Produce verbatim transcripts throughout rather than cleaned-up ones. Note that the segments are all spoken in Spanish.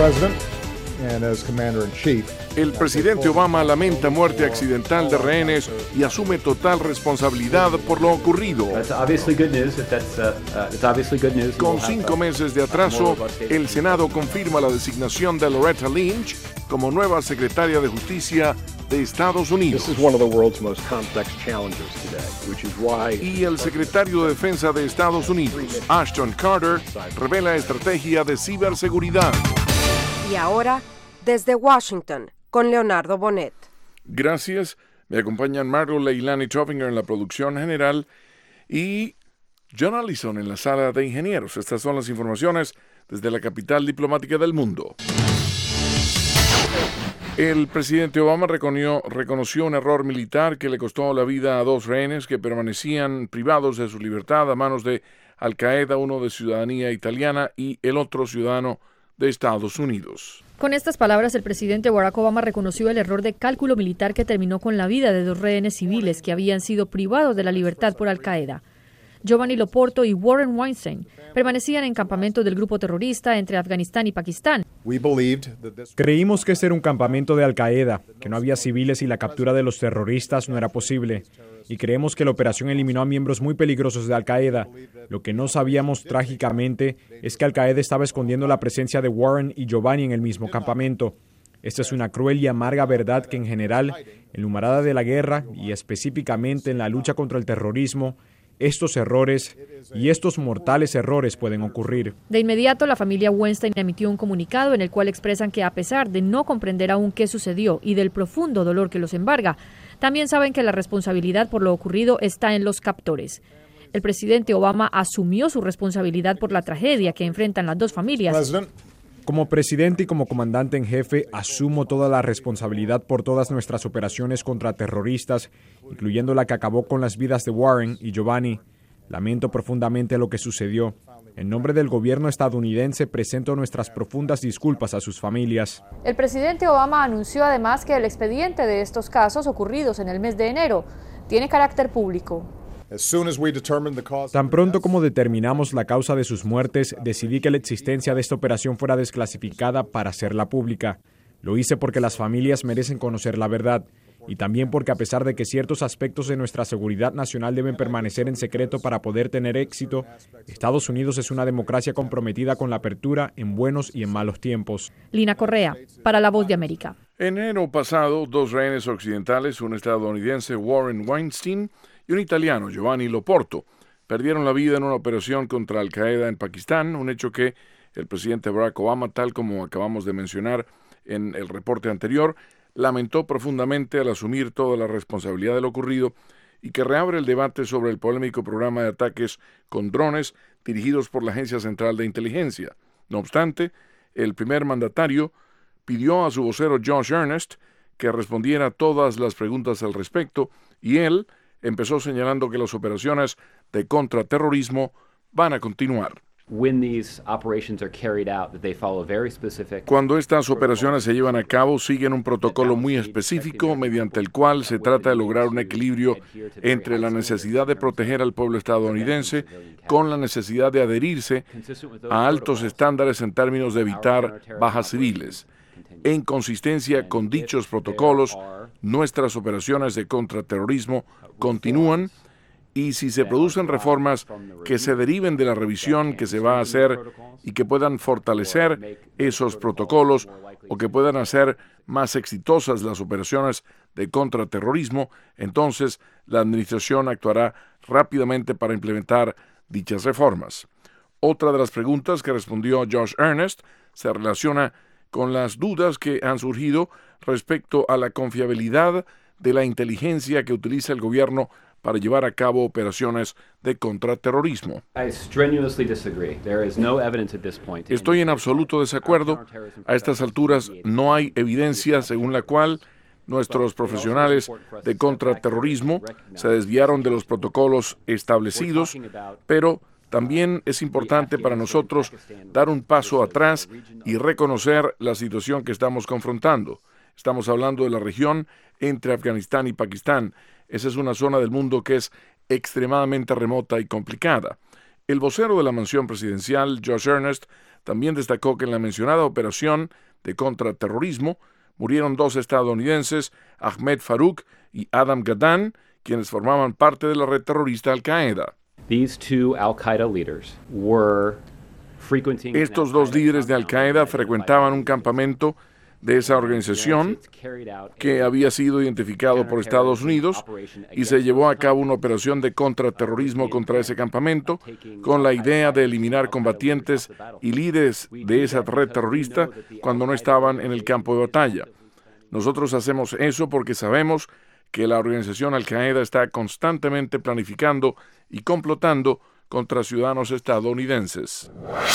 El presidente Obama lamenta muerte accidental de rehenes y asume total responsabilidad por lo ocurrido. Con cinco meses de atraso, el Senado confirma la designación de Loretta Lynch como nueva secretaria de Justicia de Estados Unidos. Y el secretario de Defensa de Estados Unidos, Ashton Carter, revela estrategia de ciberseguridad. Y ahora, desde Washington, con Leonardo Bonet. Gracias. Me acompañan Margo Leilani Trofinger en la producción general y John Allison en la sala de ingenieros. Estas son las informaciones desde la capital diplomática del mundo. El presidente Obama reconoció, reconoció un error militar que le costó la vida a dos rehenes que permanecían privados de su libertad a manos de Al Qaeda, uno de ciudadanía italiana y el otro ciudadano de Estados Unidos. Con estas palabras, el presidente Barack Obama reconoció el error de cálculo militar que terminó con la vida de dos rehenes civiles que habían sido privados de la libertad por Al Qaeda. Giovanni Loporto y Warren Weinstein permanecían en campamentos del grupo terrorista entre Afganistán y Pakistán. Creímos que ese era un campamento de Al Qaeda, que no había civiles y la captura de los terroristas no era posible. Y creemos que la operación eliminó a miembros muy peligrosos de Al Qaeda. Lo que no sabíamos trágicamente es que Al Qaeda estaba escondiendo la presencia de Warren y Giovanni en el mismo campamento. Esta es una cruel y amarga verdad que en general, en la humarada de la guerra y específicamente en la lucha contra el terrorismo, estos errores y estos mortales errores pueden ocurrir. De inmediato, la familia Weinstein emitió un comunicado en el cual expresan que a pesar de no comprender aún qué sucedió y del profundo dolor que los embarga, también saben que la responsabilidad por lo ocurrido está en los captores. El presidente Obama asumió su responsabilidad por la tragedia que enfrentan las dos familias. President. Como presidente y como comandante en jefe, asumo toda la responsabilidad por todas nuestras operaciones contra terroristas, incluyendo la que acabó con las vidas de Warren y Giovanni. Lamento profundamente lo que sucedió. En nombre del gobierno estadounidense, presento nuestras profundas disculpas a sus familias. El presidente Obama anunció además que el expediente de estos casos ocurridos en el mes de enero tiene carácter público. Tan pronto como determinamos la causa de sus muertes, decidí que la existencia de esta operación fuera desclasificada para hacerla pública. Lo hice porque las familias merecen conocer la verdad y también porque a pesar de que ciertos aspectos de nuestra seguridad nacional deben permanecer en secreto para poder tener éxito, Estados Unidos es una democracia comprometida con la apertura en buenos y en malos tiempos. Lina Correa, para La Voz de América. En enero pasado, dos rehenes occidentales, un estadounidense, Warren Weinstein, y un italiano, Giovanni Loporto, perdieron la vida en una operación contra Al Qaeda en Pakistán, un hecho que el presidente Barack Obama, tal como acabamos de mencionar en el reporte anterior, lamentó profundamente al asumir toda la responsabilidad de lo ocurrido y que reabre el debate sobre el polémico programa de ataques con drones dirigidos por la Agencia Central de Inteligencia. No obstante, el primer mandatario pidió a su vocero Josh Earnest que respondiera todas las preguntas al respecto y él empezó señalando que las operaciones de contraterrorismo van a continuar. Cuando estas operaciones se llevan a cabo, siguen un protocolo muy específico mediante el cual se trata de lograr un equilibrio entre la necesidad de proteger al pueblo estadounidense con la necesidad de adherirse a altos estándares en términos de evitar bajas civiles. En consistencia con dichos protocolos, nuestras operaciones de contraterrorismo continúan y si se producen reformas que se deriven de la revisión que se va a hacer y que puedan fortalecer esos protocolos o que puedan hacer más exitosas las operaciones de contraterrorismo, entonces la administración actuará rápidamente para implementar dichas reformas. Otra de las preguntas que respondió Josh Earnest se relaciona con las dudas que han surgido respecto a la confiabilidad de la inteligencia que utiliza el gobierno para llevar a cabo operaciones de contraterrorismo. Estoy en absoluto desacuerdo. A estas alturas no hay evidencia según la cual nuestros profesionales de contraterrorismo se desviaron de los protocolos establecidos, pero también es importante para nosotros dar un paso atrás y reconocer la situación que estamos confrontando. Estamos hablando de la región entre Afganistán y Pakistán. Esa es una zona del mundo que es extremadamente remota y complicada. El vocero de la mansión presidencial, Josh Earnest, También destacó que en la mencionada operación de contraterrorismo murieron dos estadounidenses, Ahmed Farouk y Adam Gaddan, quienes formaban parte de la red terrorista Al-Qaeda. Estos dos líderes de Al-Qaeda frecuentaban un campamento de esa organización que había sido identificado por Estados Unidos y se llevó a cabo una operación de contraterrorismo contra ese campamento con la idea de eliminar combatientes y líderes de esa red terrorista cuando no estaban en el campo de batalla. Nosotros hacemos eso porque sabemos que la organización Al-Qaeda está constantemente planificando y complotando contra ciudadanos estadounidenses.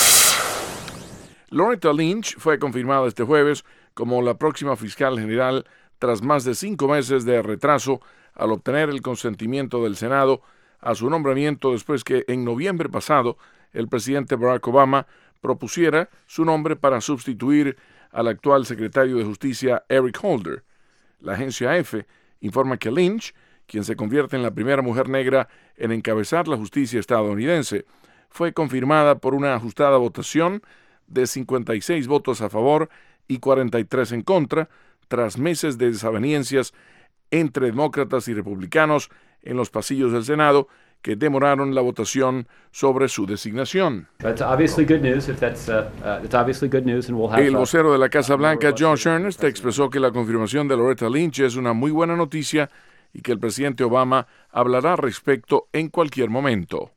Loretta Lynch fue confirmada este jueves como la próxima fiscal general tras más de cinco meses de retraso al obtener el consentimiento del Senado a su nombramiento después que en noviembre pasado el presidente Barack Obama propusiera su nombre para sustituir al actual secretario de Justicia Eric Holder. La agencia EFE informa que Lynch, quien se convierte en la primera mujer negra en encabezar la justicia estadounidense, fue confirmada por una ajustada votación de cincuenta y seis votos a favor y cuarenta y tres en contra, tras meses de desavenencias entre demócratas y republicanos en los pasillos del Senado que demoraron la votación sobre su designación. El vocero de la Casa Blanca, Josh Earnest, expresó que la confirmación de Loretta Lynch es una muy buena noticia y que el presidente Obama hablará al respecto en cualquier momento.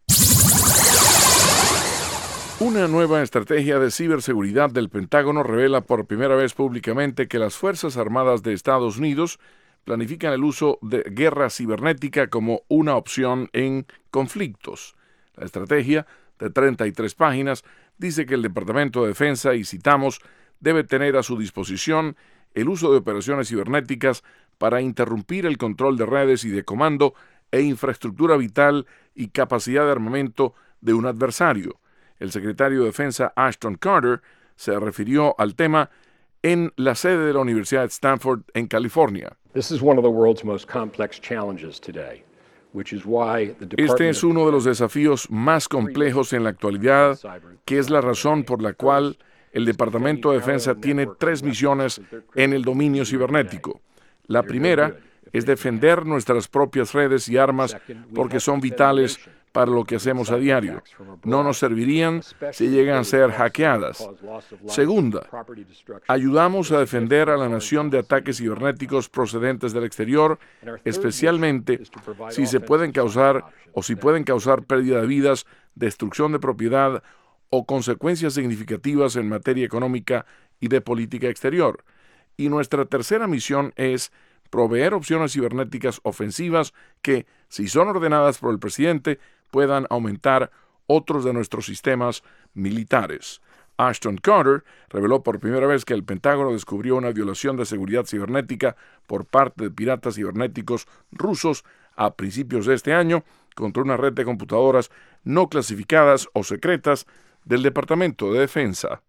Una nueva estrategia de ciberseguridad del Pentágono revela por primera vez públicamente que las Fuerzas Armadas de Estados Unidos planifican el uso de guerra cibernética como una opción en conflictos. La estrategia, de treinta y tres páginas, dice que el Departamento de Defensa, y citamos, debe tener a su disposición el uso de operaciones cibernéticas para interrumpir el control de redes y de comando e infraestructura vital y capacidad de armamento de un adversario. El secretario de Defensa Ashton Carter se refirió al tema en la sede de la Universidad de Stanford en California. Este es uno de los desafíos más complejos en la actualidad, que es la razón por la cual el Departamento de Defensa tiene tres misiones en el dominio cibernético. La primera es defender nuestras propias redes y armas porque son vitales para lo que hacemos a diario. No nos servirían si llegan a ser hackeadas. Segunda, ayudamos a defender a la nación de ataques cibernéticos procedentes del exterior, especialmente si se pueden causar o si pueden causar pérdida de vidas, destrucción de propiedad o consecuencias significativas en materia económica y de política exterior. Y nuestra tercera misión es proveer opciones cibernéticas ofensivas que, si son ordenadas por el presidente, puedan aumentar otros de nuestros sistemas militares. Ashton Carter reveló por primera vez que el Pentágono descubrió una violación de seguridad cibernética por parte de piratas cibernéticos rusos a principios de este año contra una red de computadoras no clasificadas o secretas del Departamento de Defensa.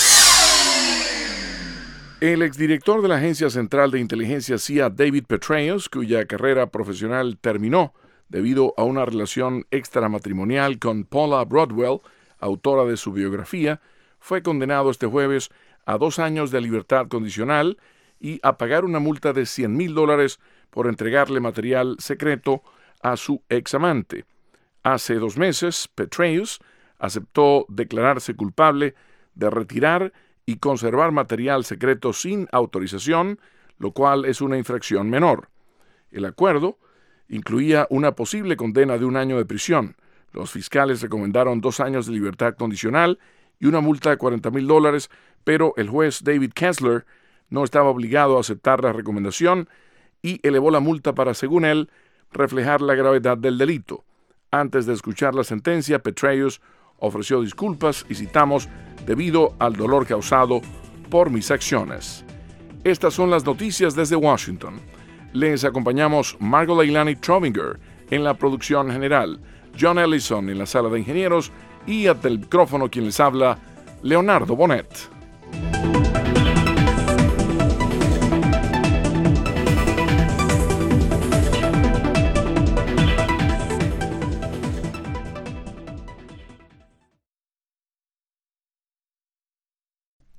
El exdirector de la Agencia Central de Inteligencia C I A, David Petraeus, cuya carrera profesional terminó debido a una relación extramatrimonial con Paula Broadwell, autora de su biografía, fue condenado este jueves a dos años de libertad condicional y a pagar una multa de cien mil dólares por entregarle material secreto a su examante. Hace dos meses, Petraeus aceptó declararse culpable de retirar y conservar material secreto sin autorización, lo cual es una infracción menor. El acuerdo incluía una posible condena de un año de prisión. Los fiscales recomendaron dos años de libertad condicional y una multa de cuarenta mil dólares, pero el juez David Kessler no estaba obligado a aceptar la recomendación y elevó la multa para, según él, reflejar la gravedad del delito. Antes de escuchar la sentencia, Petraeus ofreció disculpas y citamos, debido al dolor causado por mis acciones. Estas son las noticias desde Washington. Les acompañamos Margot Leilani Trovinger en la producción general, John Ellison en la sala de ingenieros y ante el micrófono quien les habla, Leonardo Bonet.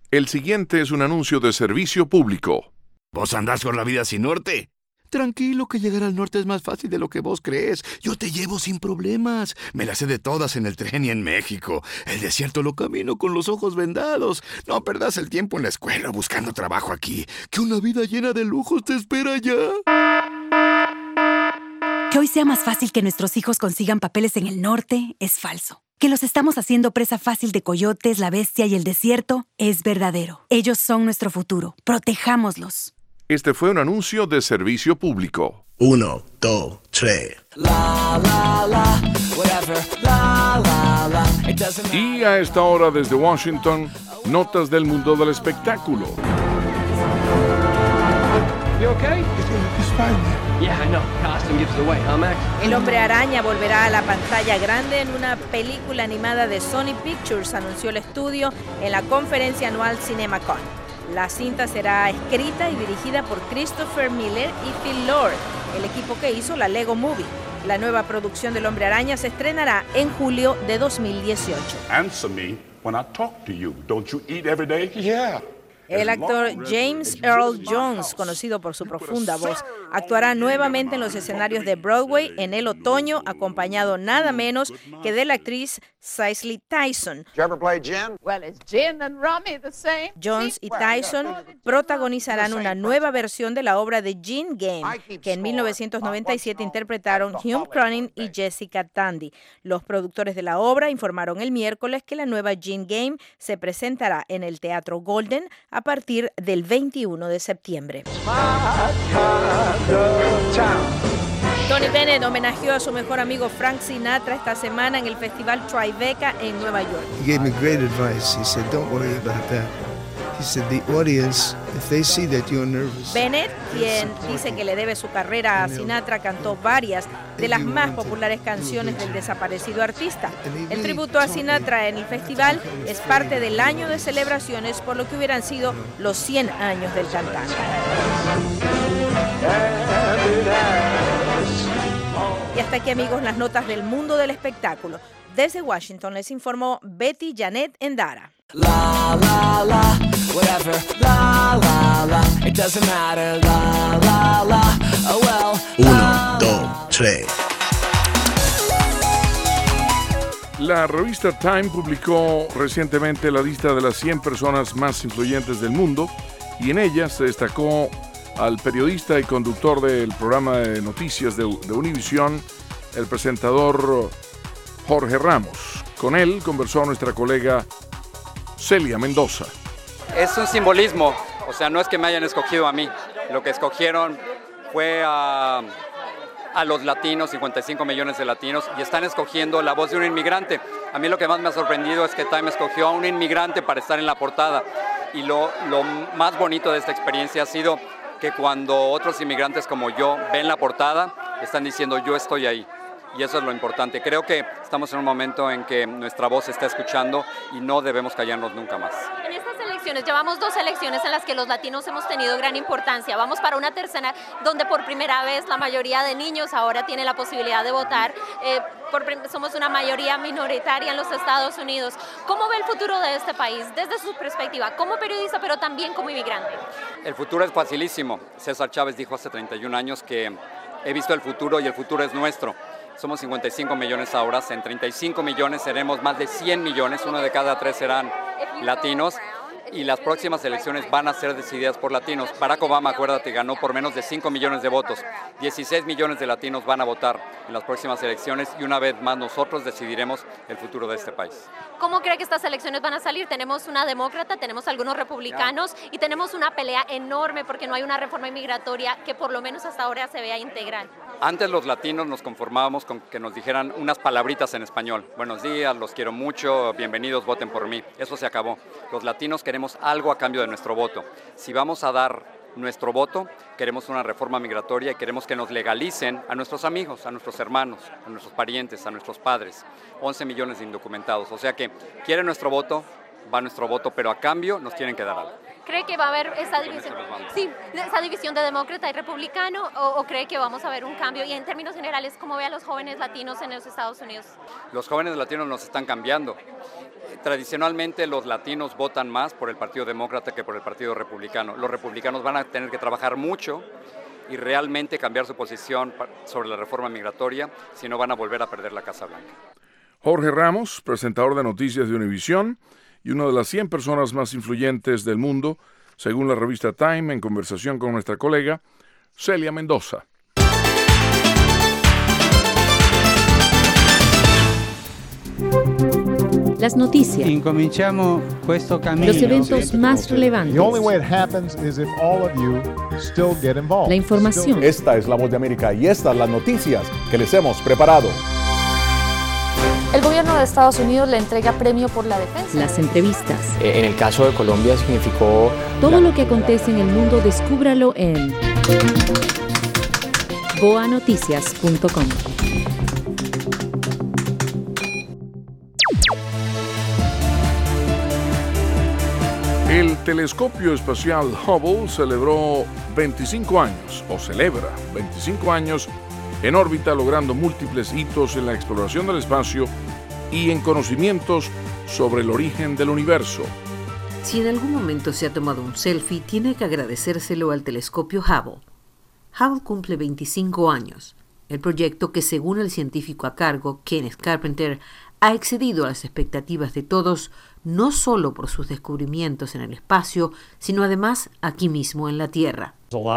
El siguiente es un anuncio de servicio público. ¿Vos andás con la vida sin norte? Tranquilo, que llegar al norte es más fácil de lo que vos crees. Yo te llevo sin problemas. Me las sé de todas en el tren y en México. El desierto lo camino con los ojos vendados. No perdás el tiempo en la escuela buscando trabajo aquí. Que una vida llena de lujos te espera allá. Que hoy sea más fácil que nuestros hijos consigan papeles en el norte es falso. Que los estamos haciendo presa fácil de coyotes, la bestia y el desierto es verdadero. Ellos son nuestro futuro. Protejámoslos. Este fue un anuncio de servicio público. Uno, dos, tres. Y a esta hora desde Washington, notas del mundo del espectáculo. El Hombre Araña volverá a la pantalla grande en una película animada de Sony Pictures, anunció el estudio en la conferencia anual CinemaCon. La cinta será escrita y dirigida por Christopher Miller y Phil Lord, el equipo que hizo la Lego Movie. La nueva producción del Hombre Araña se estrenará en julio de dos mil dieciocho. Answer me when I talk to you. Don't you eat every day? Yeah. El actor James Earl Jones, conocido por su profunda voz, actuará nuevamente en los escenarios de Broadway en el otoño, acompañado nada menos que de la actriz Cicely Tyson. Jones y Tyson protagonizarán una nueva versión de la obra de Gin Game, que en mil novecientos noventa y siete interpretaron Hume Cronyn y Jessica Tandy. Los productores de la obra informaron el miércoles que la nueva Gin Game se presentará en el Teatro Golden a partir del veintiuno de septiembre. Tony Bennett homenajeó a su mejor amigo Frank Sinatra esta semana en el Festival Tribeca en Nueva York. He gave me great advice. He said, "Don't worry about that." He said, "The audience, if they see that you're nervous." Bennett, quien dice que le debe su carrera a Sinatra, cantó varias de las más populares canciones del desaparecido artista. El tributo a Sinatra en el festival es parte del año de celebraciones por lo que hubieran sido los cien años del cantante. Y hasta aquí, amigos, las notas del mundo del espectáculo. Desde Washington les informó Betty Janet Endara. La la la, whatever, la la la, it doesn't matter, la la la, oh well. Uno, dos, tres. La revista Time publicó recientemente la lista de las cien personas más influyentes del mundo y en ella se destacó al periodista y conductor del programa de noticias de, de Univisión, el presentador Jorge Ramos. Con él conversó nuestra colega Celia Mendoza. Es un simbolismo, o sea, no es que me hayan escogido a mí, lo que escogieron fue a, a los latinos, cincuenta y cinco millones de latinos, y están escogiendo la voz de un inmigrante. A mí lo que más me ha sorprendido es que Time escogió a un inmigrante para estar en la portada, y lo, lo más bonito de esta experiencia ha sido que cuando otros inmigrantes como yo ven la portada, están diciendo yo estoy ahí. Y eso es lo importante. Creo que estamos en un momento en que nuestra voz se está escuchando y no debemos callarnos nunca más. En estas elecciones, llevamos dos elecciones en las que los latinos hemos tenido gran importancia. Vamos para una tercera donde por primera vez la mayoría de niños ahora tiene la posibilidad de votar. Eh, por, somos una mayoría minoritaria en los Estados Unidos. ¿Cómo ve el futuro de este país desde su perspectiva, como periodista, pero también como inmigrante? El futuro es facilísimo. César Chávez dijo hace treinta y un años que he visto el futuro y el futuro es nuestro. Somos cincuenta y cinco millones ahora, en treinta y cinco millones seremos más de cien millones, uno de cada tres serán latinos y las próximas elecciones van a ser decididas por latinos. Barack Obama, acuérdate, ganó por menos de cinco millones de votos. dieciséis millones de latinos van a votar en las próximas elecciones y una vez más nosotros decidiremos el futuro de este país. ¿Cómo cree que estas elecciones van a salir? Tenemos una demócrata, tenemos algunos republicanos y tenemos una pelea enorme porque no hay una reforma inmigratoria que por lo menos hasta ahora se vea integral. Antes los latinos nos conformábamos con que nos dijeran unas palabritas en español. Buenos días, los quiero mucho, bienvenidos, voten por mí. Eso se acabó. Los latinos queremos algo a cambio de nuestro voto. Si vamos a dar nuestro voto, queremos una reforma migratoria y queremos que nos legalicen a nuestros amigos, a nuestros hermanos, a nuestros parientes, a nuestros padres. once millones de indocumentados. O sea que quieren nuestro voto, va nuestro voto, pero a cambio nos tienen que dar algo. ¿Cree que va a haber esa división, sí, esa división de demócrata y republicano o, o cree que vamos a ver un cambio? Y en términos generales, ¿cómo ve a los jóvenes latinos en los Estados Unidos? Los jóvenes latinos nos están cambiando. tradicionalmente los latinos votan más por el Partido Demócrata que por el Partido Republicano. Los republicanos van a tener que trabajar mucho y realmente cambiar su posición sobre la reforma migratoria, si no van a volver a perder la Casa Blanca. Jorge Ramos, presentador de noticias de Univisión y una de las cien personas más influyentes del mundo, según la revista Time, en conversación con nuestra colega Celia Mendoza. Las noticias. Incominciamo questo cammino. Los eventos más relevantes. La información. Esta es La Voz de América y estas las noticias que les hemos preparado. El gobierno de Estados Unidos le entrega premio por la defensa. Las entrevistas. En el caso de Colombia significó... Todo lo que acontece en el mundo, descúbralo en boa noticias punto com. El telescopio espacial Hubble celebró veinticinco años, o celebra veinticinco años, en órbita, logrando múltiples hitos en la exploración del espacio y en conocimientos sobre el origen del universo. Si en algún momento se ha tomado un selfie, tiene que agradecérselo al telescopio Hubble. Hubble cumple veinticinco años. El proyecto, que según el científico a cargo, Kenneth Carpenter, ha excedido las expectativas de todos, no solo por sus descubrimientos en el espacio, sino además aquí mismo en la Tierra.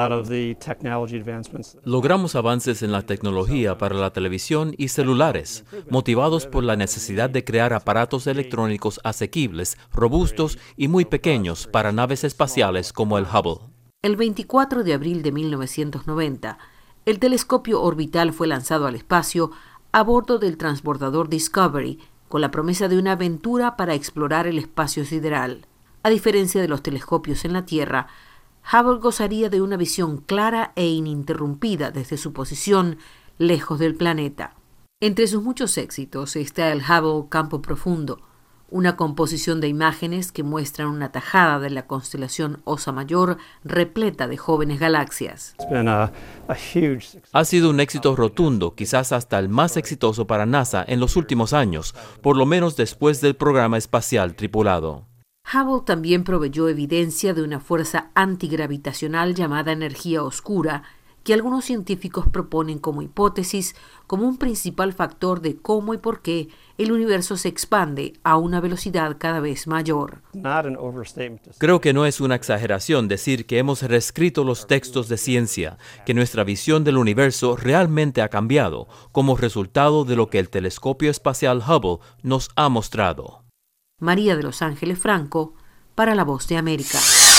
Logramos avances en la tecnología para la televisión y celulares, motivados por la necesidad de crear aparatos electrónicos asequibles, robustos y muy pequeños para naves espaciales como el Hubble. El veinticuatro de abril de mil novecientos noventa, el telescopio orbital fue lanzado al espacio a bordo del transbordador Discovery, con la promesa de una aventura para explorar el espacio sideral. A diferencia de los telescopios en la Tierra, Hubble gozaría de una visión clara e ininterrumpida desde su posición lejos del planeta. Entre sus muchos éxitos está el Hubble Campo Profundo, una composición de imágenes que muestran una tajada de la constelación Osa Mayor repleta de jóvenes galaxias. Ha sido un éxito rotundo, quizás hasta el más exitoso para NASA en los últimos años, por lo menos después del programa espacial tripulado. Hubble también proveyó evidencia de una fuerza antigravitacional llamada energía oscura, que algunos científicos proponen como hipótesis como un principal factor de cómo y por qué el universo se expande a una velocidad cada vez mayor. Creo que no es una exageración decir que hemos reescrito los textos de ciencia, que nuestra visión del universo realmente ha cambiado como resultado de lo que el telescopio espacial Hubble nos ha mostrado. María de Los Ángeles Franco, para La Voz de América.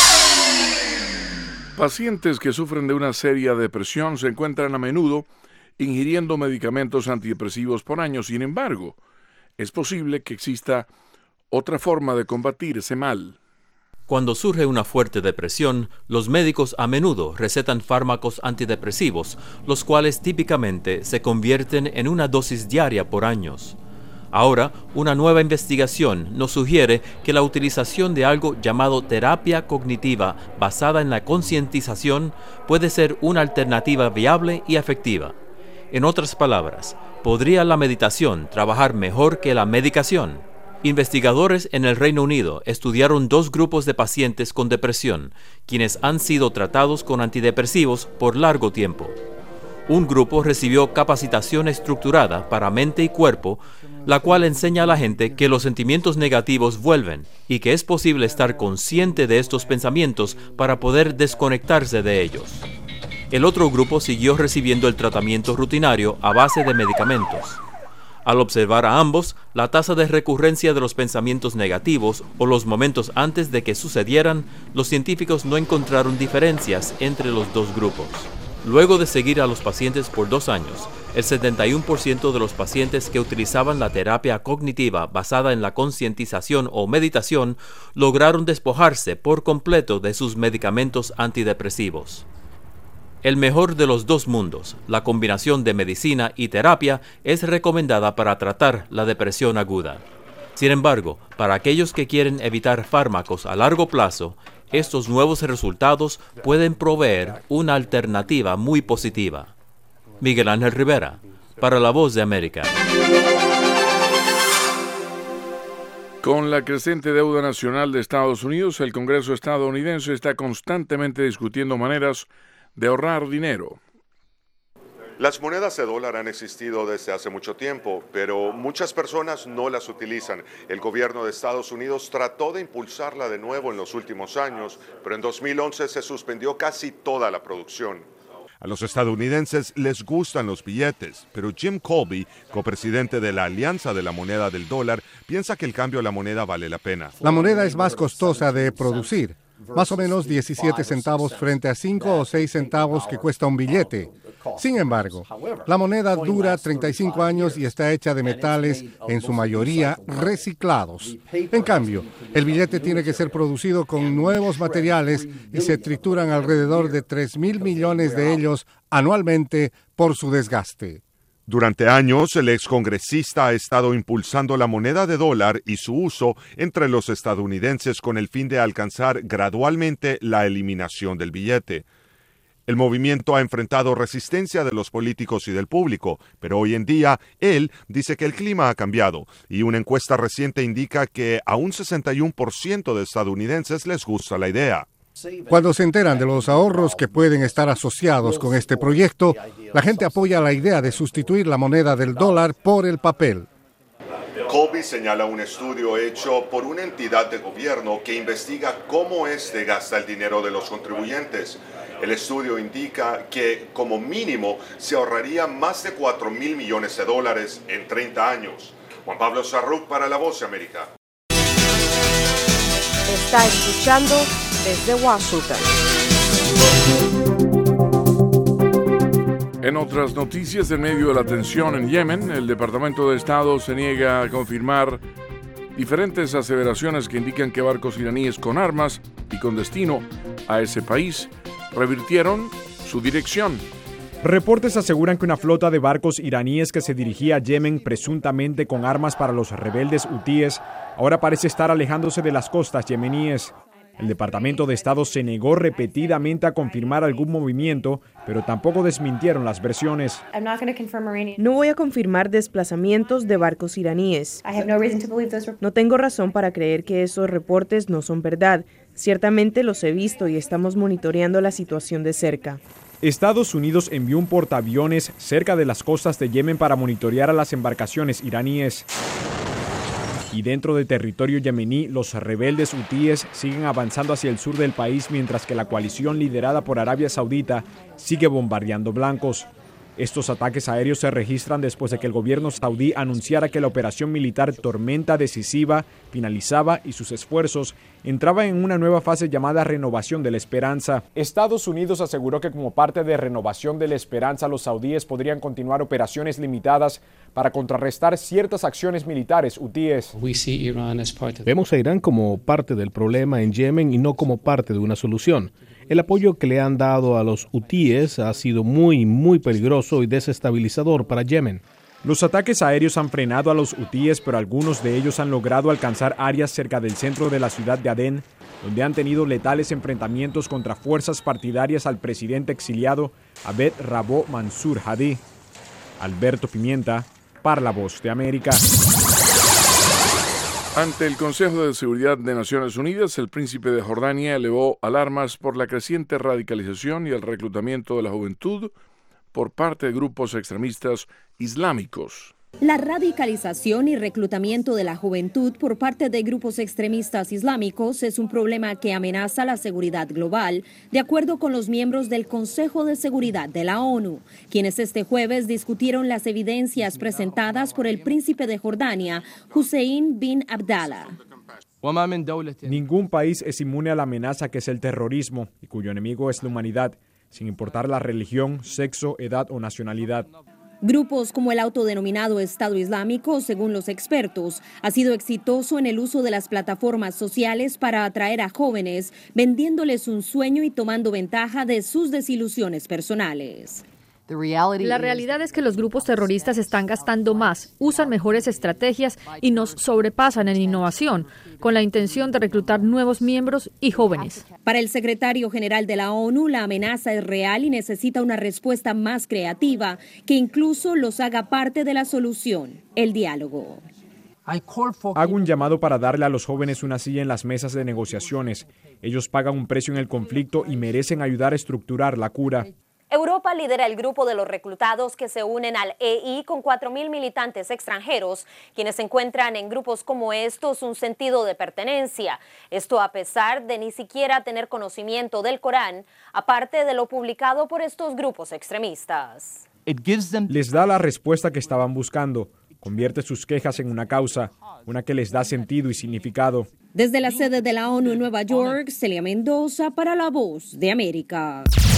Pacientes que sufren de una seria depresión se encuentran a menudo ingiriendo medicamentos antidepresivos por años. Sin embargo, es posible que exista otra forma de combatir ese mal. Cuando surge una fuerte depresión, los médicos a menudo recetan fármacos antidepresivos, los cuales típicamente se convierten en una dosis diaria por años. Ahora, una nueva investigación nos sugiere que la utilización de algo llamado terapia cognitiva basada en la concientización puede ser una alternativa viable y efectiva. En otras palabras, ¿podría la meditación trabajar mejor que la medicación? Investigadores en el Reino Unido estudiaron dos grupos de pacientes con depresión, quienes han sido tratados con antidepresivos por largo tiempo. Un grupo recibió capacitación estructurada para mente y cuerpo, la cual enseña a la gente que los sentimientos negativos vuelven y que es posible estar consciente de estos pensamientos para poder desconectarse de ellos. El otro grupo siguió recibiendo el tratamiento rutinario a base de medicamentos. Al observar a ambos, la tasa de recurrencia de los pensamientos negativos o los momentos antes de que sucedieran, los científicos no encontraron diferencias entre los dos grupos. Luego de seguir a los pacientes por dos años, el setenta y uno por ciento de los pacientes que utilizaban la terapia cognitiva basada en la concientización o meditación lograron despojarse por completo de sus medicamentos antidepresivos. El mejor de los dos mundos, la combinación de medicina y terapia, es recomendada para tratar la depresión aguda. Sin embargo, para aquellos que quieren evitar fármacos a largo plazo, estos nuevos resultados pueden proveer una alternativa muy positiva. Miguel Ángel Rivera, para La Voz de América. Con la creciente deuda nacional de Estados Unidos, el Congreso estadounidense está constantemente discutiendo maneras de ahorrar dinero. Las monedas de dólar han existido desde hace mucho tiempo, pero muchas personas no las utilizan. El gobierno de Estados Unidos trató de impulsarla de nuevo en los últimos años, pero en dos mil once se suspendió casi toda la producción. A los estadounidenses les gustan los billetes, pero Jim Colby, copresidente de la Alianza de la Moneda del Dólar, piensa que el cambio a la moneda vale la pena. La moneda es más costosa de producir, más o menos diecisiete centavos frente a cinco o seis centavos que cuesta un billete. Sin embargo, la moneda dura treinta y cinco años y está hecha de metales, en su mayoría reciclados. En cambio, el billete tiene que ser producido con nuevos materiales y se trituran alrededor de tres mil millones de ellos anualmente por su desgaste. Durante años, el excongresista ha estado impulsando la moneda de dólar y su uso entre los estadounidenses con el fin de alcanzar gradualmente la eliminación del billete. El movimiento ha enfrentado resistencia de los políticos y del público, pero hoy en día él dice que el clima ha cambiado y una encuesta reciente indica que a un sesenta y uno por ciento de estadounidenses les gusta la idea. Cuando se enteran de los ahorros que pueden estar asociados con este proyecto, la gente apoya la idea de sustituir la moneda del dólar por el papel. Colby señala un estudio hecho por una entidad de gobierno que investiga cómo se gasta el dinero de los contribuyentes. El estudio indica que, como mínimo, se ahorraría más de cuatro mil millones de dólares en treinta años. Juan Pablo Sarruc para La Voz de América. Está escuchando desde Washington. En otras noticias, en medio de la tensión en Yemen, el Departamento de Estado se niega a confirmar diferentes aseveraciones que indican que barcos iraníes con armas y con destino a ese país revirtieron su dirección. Reportes aseguran que una flota de barcos iraníes que se dirigía a Yemen presuntamente con armas para los rebeldes hutíes ahora parece estar alejándose de las costas yemeníes. El Departamento de Estado se negó repetidamente a confirmar algún movimiento, pero tampoco desmintieron las versiones. No voy a confirmar desplazamientos de barcos iraníes. No tengo razón para creer que esos reportes no son verdad. Ciertamente los he visto y estamos monitoreando la situación de cerca. Estados Unidos envió un portaaviones cerca de las costas de Yemen para monitorear a las embarcaciones iraníes. Y dentro del territorio yemení, los rebeldes hutíes siguen avanzando hacia el sur del país mientras que la coalición liderada por Arabia Saudita sigue bombardeando blancos. Estos ataques aéreos se registran después de que el gobierno saudí anunciara que la operación militar Tormenta Decisiva finalizaba y sus esfuerzos entraban en una nueva fase llamada Renovación de la Esperanza. Estados Unidos aseguró que como parte de Renovación de la Esperanza, los saudíes podrían continuar operaciones limitadas para contrarrestar ciertas acciones militares hutíes. Vemos a Irán como parte del problema en Yemen y no como parte de una solución. El apoyo que le han dado a los hutíes ha sido muy, muy peligroso y desestabilizador para Yemen. Los ataques aéreos han frenado a los hutíes, pero algunos de ellos han logrado alcanzar áreas cerca del centro de la ciudad de Adén, donde han tenido letales enfrentamientos contra fuerzas partidarias al presidente exiliado Abed Rabo Mansur Hadi. Alberto Pimienta, para La Voz de América. Ante el Consejo de Seguridad de Naciones Unidas, el príncipe de Jordania elevó alarmas por la creciente radicalización y el reclutamiento de la juventud por parte de grupos extremistas islámicos. La radicalización y reclutamiento de la juventud por parte de grupos extremistas islámicos es un problema que amenaza la seguridad global, de acuerdo con los miembros del Consejo de Seguridad de la ONU, quienes este jueves discutieron las evidencias presentadas por el príncipe de Jordania, Hussein bin Abdallah. Ningún país es inmune a la amenaza que es el terrorismo y cuyo enemigo es la humanidad, sin importar la religión, sexo, edad o nacionalidad. Grupos como el autodenominado Estado Islámico, según los expertos, ha sido exitoso en el uso de las plataformas sociales para atraer a jóvenes, vendiéndoles un sueño y tomando ventaja de sus desilusiones personales. La realidad es que los grupos terroristas están gastando más, usan mejores estrategias y nos sobrepasan en innovación, con la intención de reclutar nuevos miembros y jóvenes. Para el secretario general de la ONU, la amenaza es real y necesita una respuesta más creativa que incluso los haga parte de la solución, el diálogo. Hago un llamado para darle a los jóvenes una silla en las mesas de negociaciones. Ellos pagan un precio en el conflicto y merecen ayudar a estructurar la cura. Europa lidera el grupo de los reclutados que se unen al E I con cuatro mil militantes extranjeros, quienes encuentran en grupos como estos un sentido de pertenencia. Esto a pesar de ni siquiera tener conocimiento del Corán, aparte de lo publicado por estos grupos extremistas. Les da la respuesta que estaban buscando. Convierte sus quejas en una causa, una que les da sentido y significado. Desde la sede de la ONU en Nueva York, Celia Mendoza para La Voz de América.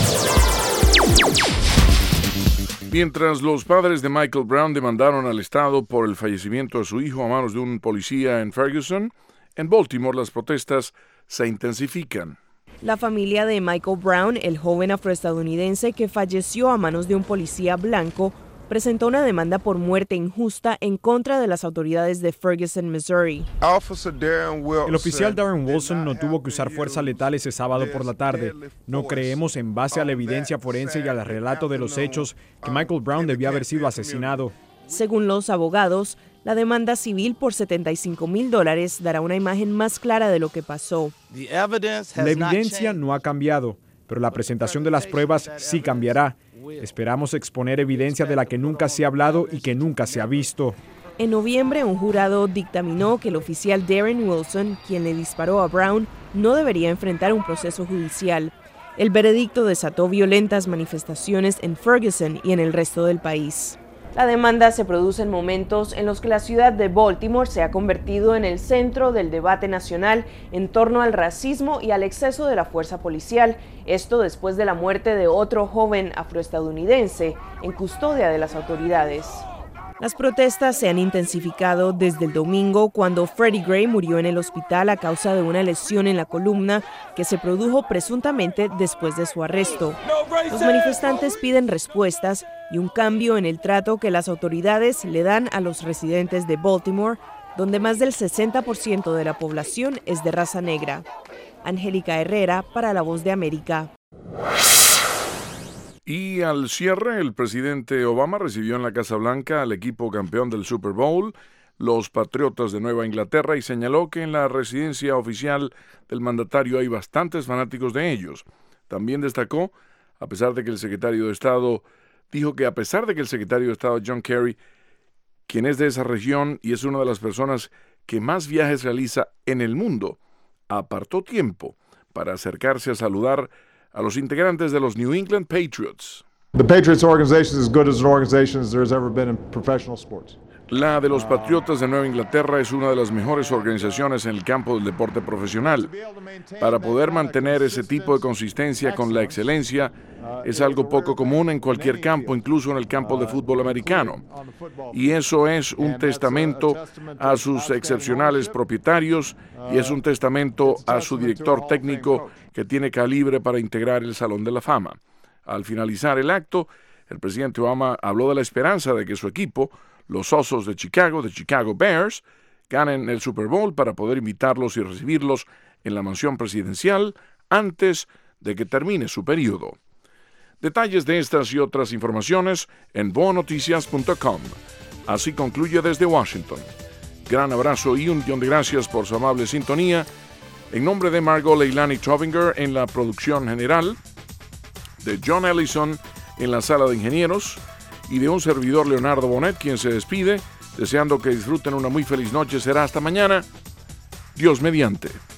Mientras los padres de Michael Brown demandaron al Estado por el fallecimiento de su hijo a manos de un policía en Ferguson, en Baltimore las protestas se intensifican. La familia de Michael Brown, el joven afroestadounidense que falleció a manos de un policía blanco, presentó una demanda por muerte injusta en contra de las autoridades de Ferguson, Missouri. El oficial Darren Wilson no tuvo que usar fuerza letal ese sábado por la tarde. No creemos, en base a la evidencia forense y al relato de los hechos, que Michael Brown debió haber sido asesinado. Según los abogados, la demanda civil por setenta y cinco mil dólares dará una imagen más clara de lo que pasó. La evidencia no ha cambiado, pero la presentación de las pruebas sí cambiará. Esperamos exponer evidencia de la que nunca se ha hablado y que nunca se ha visto. En noviembre, un jurado dictaminó que el oficial Darren Wilson, quien le disparó a Brown, no debería enfrentar un proceso judicial. El veredicto desató violentas manifestaciones en Ferguson y en el resto del país. La demanda se produce en momentos en los que la ciudad de Baltimore se ha convertido en el centro del debate nacional en torno al racismo y al exceso de la fuerza policial. Esto después de la muerte de otro joven afroestadounidense en custodia de las autoridades. Las protestas se han intensificado desde el domingo, cuando Freddie Gray murió en el hospital a causa de una lesión en la columna que se produjo presuntamente después de su arresto. Los manifestantes piden respuestas y un cambio en el trato que las autoridades le dan a los residentes de Baltimore, donde más del sesenta por ciento de la población es de raza negra. Angélica Herrera para La Voz de América. Y al cierre, el presidente Obama recibió en la Casa Blanca al equipo campeón del Super Bowl, los Patriotas de Nueva Inglaterra, y señaló que en la residencia oficial del mandatario hay bastantes fanáticos de ellos. También destacó, a pesar de que el secretario de Estado dijo que a pesar de que el secretario de Estado John Kerry, quien es de esa región y es una de las personas que más viajes realiza en el mundo, apartó tiempo para acercarse a saludar a los integrantes de los New England Patriots. The Patriots organization is as good as an organization as there has ever been in professional sports. La de los Patriotas de Nueva Inglaterra es una de las mejores organizaciones en el campo del deporte profesional. Para poder mantener ese tipo de consistencia con la excelencia es algo poco común en cualquier campo, incluso en el campo de fútbol americano. Y eso es un testamento a sus excepcionales propietarios y es un testamento a su director técnico que tiene calibre para integrar el Salón de la Fama. Al finalizar el acto, el presidente Obama habló de la esperanza de que su equipo, los Osos de Chicago, de Chicago Bears, ganen el Super Bowl para poder invitarlos y recibirlos en la mansión presidencial antes de que termine su periodo. Detalles de estas y otras informaciones en boa noticias punto com. Así concluye desde Washington. Gran abrazo y un millón de gracias por su amable sintonía. En nombre de Margot Leilani Trovinger en la producción general, de John Ellison en la sala de ingenieros, y de un servidor Leonardo Bonet, quien se despide, deseando que disfruten una muy feliz noche. Será hasta mañana. Dios mediante.